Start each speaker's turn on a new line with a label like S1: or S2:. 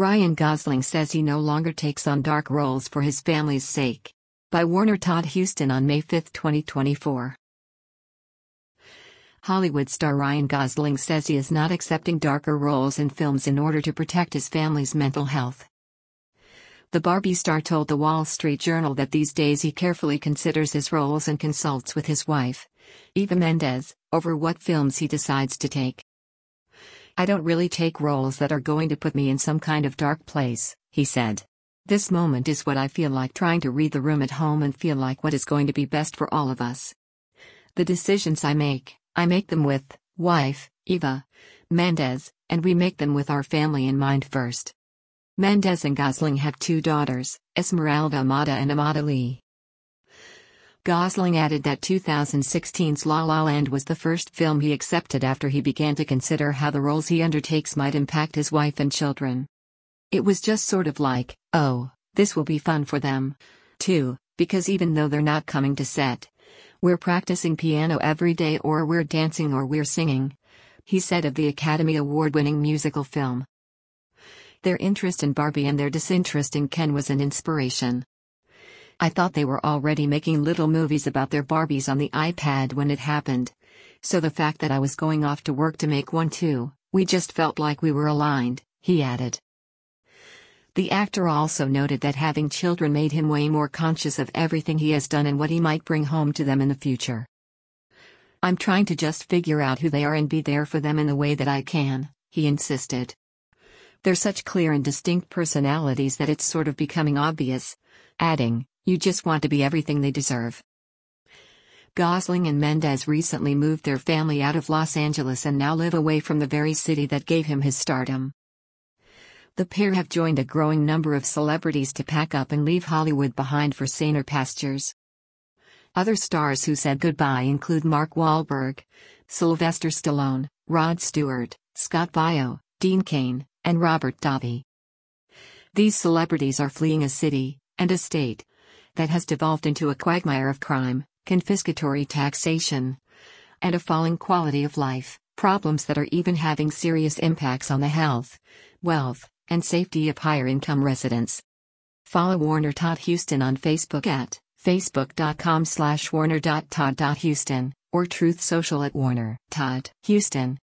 S1: Ryan Gosling says he no longer takes on dark roles for his family's sake. By Warner Todd Huston on May 5, 2024. Hollywood star Ryan Gosling says he is not accepting darker roles in films in order to protect his family's mental health. The Barbie star told The Wall Street Journal that these days he carefully considers his roles and consults with his wife, Eva Mendes, over what films he decides to take. "I don't really take roles that are going to put me in some kind of dark place," he said. "This moment is what I feel like, trying to read the room at home and feel like what is going to be best for all of us. The decisions I make them with wife, Eva Mendes, and we make them with our family in mind first." Mendes and Gosling have 2 daughters, Esmeralda Amada and Amada Lee. Gosling added that 2016's La La Land was the first film he accepted after he began to consider how the roles he undertakes might impact his wife and children. "It was just sort of like, oh, this will be fun for them, too, because even though they're not coming to set, we're practicing piano every day, or we're dancing, or we're singing," he said of the Academy Award-winning musical film. "Their interest in Barbie and their disinterest in Ken was an inspiration. I thought they were already making little movies about their Barbies on the iPad when it happened. So the fact that I was going off to work to make one too, we just felt like we were aligned," he added. The actor also noted that having children made him way more conscious of everything he has done and what he might bring home to them in the future. "I'm trying to just figure out who they are and be there for them in the way that I can," he insisted. "They're such clear and distinct personalities that it's sort of becoming obvious," adding, "You just want to be everything they deserve." Gosling and Mendes recently moved their family out of Los Angeles and now live away from the very city that gave him his stardom. The pair have joined a growing number of celebrities to pack up and leave Hollywood behind for saner pastures. Other stars who said goodbye include Mark Wahlberg, Sylvester Stallone, Rod Stewart, Scott Baio, Dean Cain, and Robert Davi. These celebrities are fleeing a city, and a state, that has devolved into a quagmire of crime, confiscatory taxation, and a falling quality of life, problems that are even having serious impacts on the health, wealth, and safety of higher-income residents. Follow Warner Todd Huston on Facebook at facebook.com/warner.todd.huston, or Truth Social at Warner Todd Huston.